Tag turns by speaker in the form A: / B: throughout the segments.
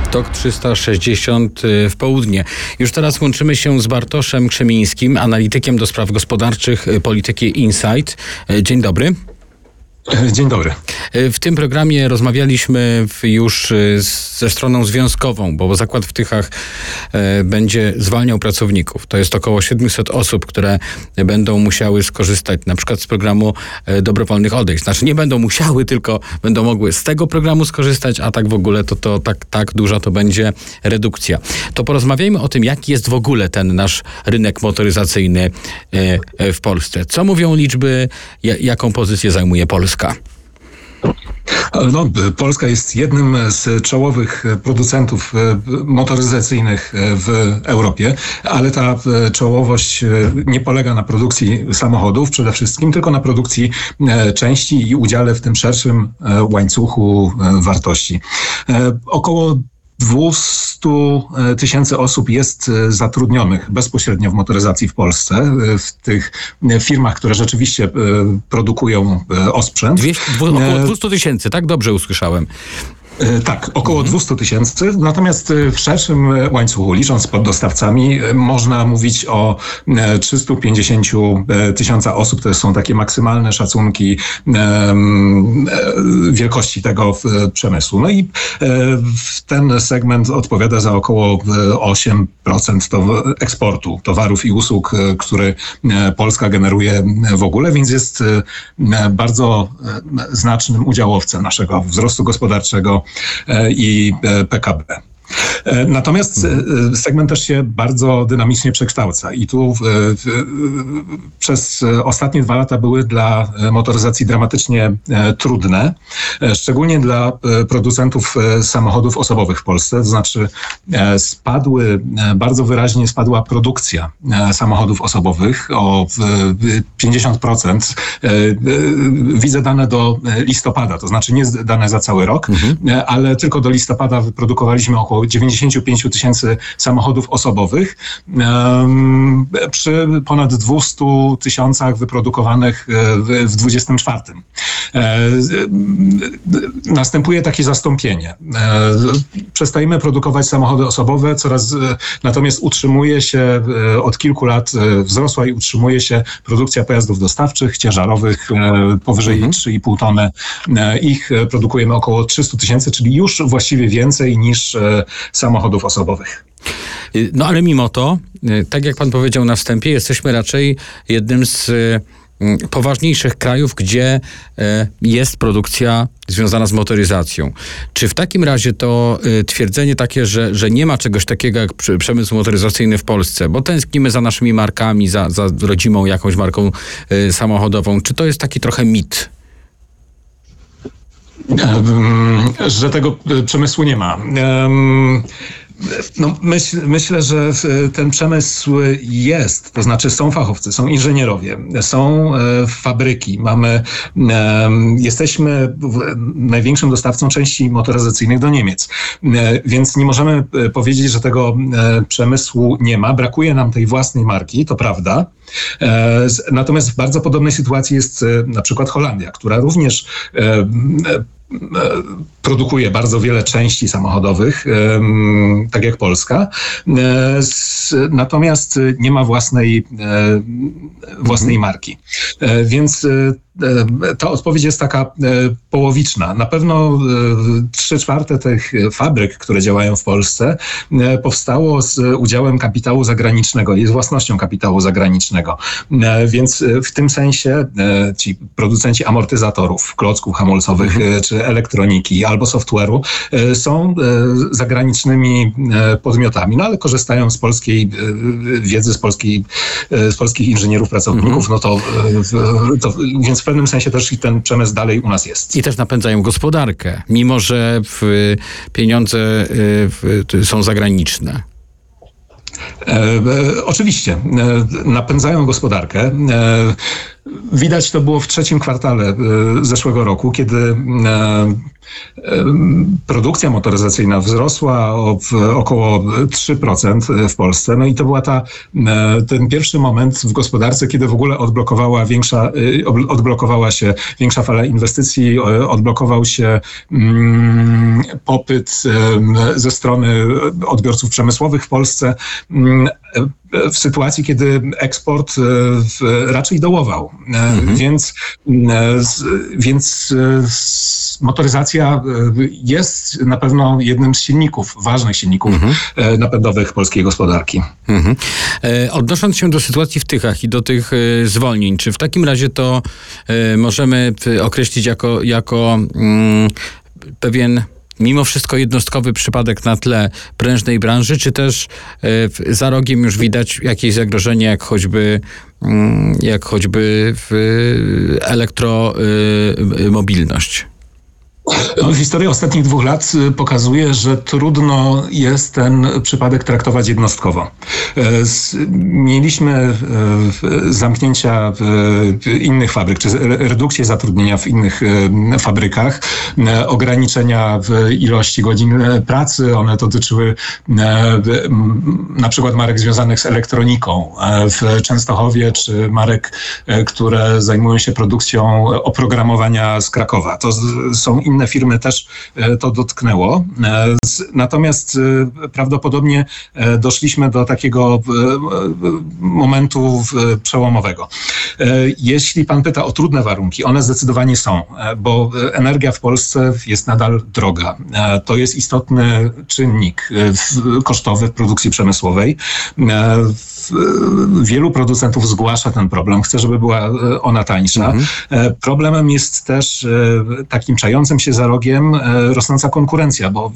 A: TOK 360 w południe. Już teraz łączymy się z Bartoszem Krzemińskim, analitykiem do spraw gospodarczych Polityki Insight. Dzień dobry.
B: Dzień dobry.
A: W tym programie rozmawialiśmy już ze stroną związkową, bo Zakład w Tychach będzie zwalniał pracowników. To jest około 700 osób, które będą musiały skorzystać na przykład z programu dobrowolnych odejść. Znaczy nie będą musiały, tylko będą mogły z tego programu skorzystać, a tak w ogóle to tak duża to będzie redukcja. To porozmawiajmy o tym, jaki jest w ogóle ten nasz rynek motoryzacyjny w Polsce. Co mówią liczby, jaką pozycję zajmuje Polska?
B: Polska jest jednym z czołowych producentów motoryzacyjnych w Europie, ale ta czołowość nie polega na produkcji samochodów przede wszystkim, tylko na produkcji części i udziale w tym szerszym łańcuchu wartości. Około 200 tysięcy osób jest zatrudnionych bezpośrednio w motoryzacji w Polsce, w tych firmach, które rzeczywiście produkują osprzęt.
A: Około 200 tysięcy, tak? Dobrze usłyszałem.
B: Tak, około 200 tysięcy. Natomiast w szerszym łańcuchu, licząc z poddostawcami, można mówić o 350 tysiąca osób. To są takie maksymalne szacunki wielkości tego przemysłu. No i ten segment odpowiada za około 8% eksportu towarów i usług, który Polska generuje w ogóle, więc jest bardzo znacznym udziałowcem naszego wzrostu gospodarczego i PKB. Natomiast segment też się bardzo dynamicznie przekształca i tu przez ostatnie 2 lata były dla motoryzacji dramatycznie trudne, szczególnie dla producentów samochodów osobowych w Polsce, to znaczy bardzo wyraźnie spadła produkcja samochodów osobowych o 50%. Widzę dane do listopada, to znaczy nie dane za cały rok, ale tylko do listopada wyprodukowaliśmy około 95 tysięcy samochodów osobowych przy ponad 200 tysiącach wyprodukowanych w 24. Następuje takie zastąpienie. Przestajemy produkować samochody osobowe, natomiast utrzymuje się od kilku lat, wzrosła i utrzymuje się produkcja pojazdów dostawczych, ciężarowych, powyżej 3,5 tony. Ich produkujemy około 300 tysięcy, czyli już właściwie więcej niż samochodów osobowych.
A: No ale mimo to, tak jak pan powiedział na wstępie, jesteśmy raczej jednym z poważniejszych krajów, gdzie jest produkcja związana z motoryzacją. Czy w takim razie to twierdzenie takie, że nie ma czegoś takiego jak przemysł motoryzacyjny w Polsce, bo tęsknimy za naszymi markami, za rodzimą jakąś marką samochodową, czy to jest taki trochę mit?
B: Że tego przemysłu nie ma. Myślę, że ten przemysł jest, to znaczy są fachowcy, są inżynierowie, są fabryki, jesteśmy największym dostawcą części motoryzacyjnych do Niemiec, więc nie możemy powiedzieć, że tego przemysłu nie ma. Brakuje nam tej własnej marki, to prawda. Natomiast w bardzo podobnej sytuacji jest na przykład Holandia, która również produkuje bardzo wiele części samochodowych, tak jak Polska, natomiast nie ma własnej marki. Więc ta odpowiedź jest taka połowiczna. Na pewno 3/4 tych fabryk, które działają w Polsce, powstało z udziałem kapitału zagranicznego i z własnością kapitału zagranicznego. Więc w tym sensie ci producenci amortyzatorów, klocków hamulcowych czy elektroniki albo software'u są zagranicznymi podmiotami, no ale korzystają z polskiej wiedzy, z polskich inżynierów, pracowników, więc w pewnym sensie też ten przemysł dalej u nas jest.
A: I też napędzają gospodarkę, mimo że pieniądze są zagraniczne.
B: Oczywiście, napędzają gospodarkę. Widać to było w 3. kwartale zeszłego roku, kiedy produkcja motoryzacyjna wzrosła o około 3% w Polsce. No i to była ten pierwszy moment w gospodarce, kiedy w ogóle odblokowała się większa fala inwestycji, odblokował się popyt ze strony odbiorców przemysłowych w Polsce. W sytuacji, kiedy eksport raczej dołował. Więc motoryzacja jest na pewno jednym z ważnych silników napędowych polskiej gospodarki.
A: Odnosząc się do sytuacji w Tychach i do tych zwolnień, czy w takim razie to możemy określić jako pewien mimo wszystko jednostkowy przypadek na tle prężnej branży, czy też za rogiem już widać jakieś zagrożenie, jak choćby elektromobilność?
B: Historia ostatnich 2 lat pokazuje, że trudno jest ten przypadek traktować jednostkowo. Mieliśmy zamknięcia innych fabryk, czy redukcję zatrudnienia w innych fabrykach, ograniczenia w ilości godzin pracy. One dotyczyły na przykład marek związanych z elektroniką w Częstochowie, czy marek, które zajmują się produkcją oprogramowania z Krakowa. To są inne firmy, też to dotknęło. Natomiast prawdopodobnie doszliśmy do takiego momentu przełomowego. Jeśli pan pyta o trudne warunki, one zdecydowanie są, bo energia w Polsce jest nadal droga. To jest istotny czynnik kosztowy w produkcji przemysłowej. Wielu producentów zgłasza ten problem, chce, żeby była ona tańsza. Problemem jest też takim czającym się za rogiem rosnąca konkurencja, bo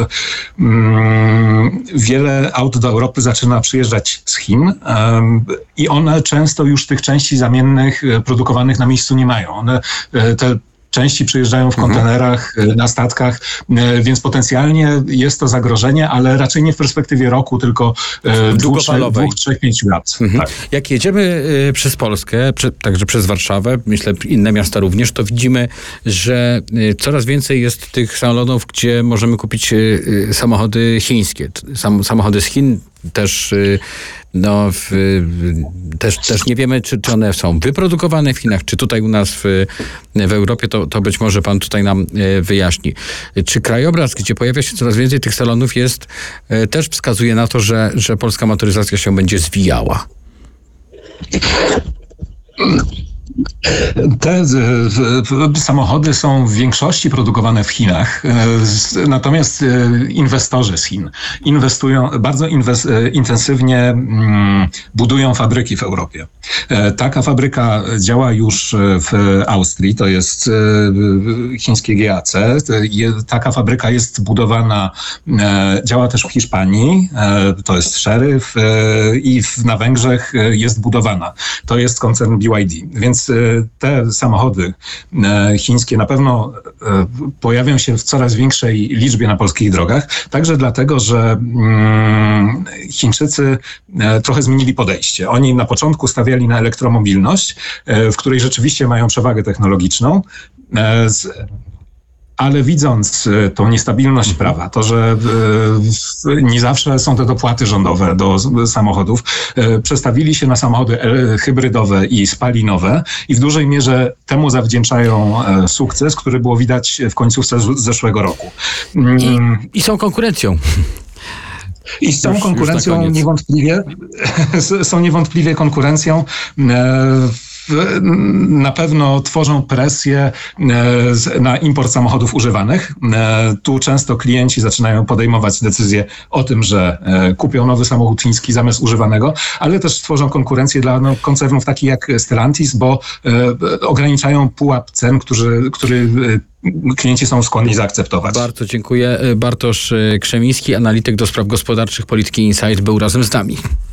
B: wiele aut do Europy zaczyna przyjeżdżać z Chin i one często już tych części zamiennych produkowanych na miejscu nie mają. Te części przyjeżdżają w kontenerach, na statkach, więc potencjalnie jest to zagrożenie, ale raczej nie w perspektywie roku, tylko 2, 3, 5 lat. Tak.
A: Jak jedziemy przez Polskę, także przez Warszawę, myślę inne miasta również, to widzimy, że coraz więcej jest tych salonów, gdzie możemy kupić samochody chińskie. Samochody z Chin też też nie wiemy, czy one są wyprodukowane w Chinach, czy tutaj u nas w Europie, to być może pan tutaj nam wyjaśni. Czy krajobraz, gdzie pojawia się coraz więcej tych salonów też wskazuje na to, że polska motoryzacja się będzie zwijała?
B: Te samochody są w większości produkowane w Chinach, natomiast inwestorzy z Chin bardzo intensywnie budują fabryki w Europie. Taka fabryka działa już w Austrii, to jest chińskie GAC. Taka fabryka jest budowana, działa też w Hiszpanii, to jest Chery, i na Węgrzech jest budowana. To jest koncern BYD, więc te samochody chińskie na pewno pojawią się w coraz większej liczbie na polskich drogach, także dlatego, że Chińczycy trochę zmienili podejście. Oni na początku stawiali na elektromobilność, w której rzeczywiście mają przewagę technologiczną, ale widząc tą niestabilność prawa, to, że nie zawsze są te dopłaty rządowe do samochodów, przestawili się na samochody hybrydowe i spalinowe i w dużej mierze temu zawdzięczają sukces, który było widać w końcówce zeszłego roku.
A: I są konkurencją.
B: I z tą konkurencją są niewątpliwie konkurencją. Na pewno tworzą presję na import samochodów używanych. Tu często klienci zaczynają podejmować decyzję o tym, że kupią nowy samochód chiński zamiast używanego, ale też tworzą konkurencję dla koncernów takich jak Stellantis, bo ograniczają pułap cen, który klienci są skłonni zaakceptować.
A: Bardzo dziękuję. Bartosz Krzemiński, analityk do spraw gospodarczych Polityki Insight, był razem z nami.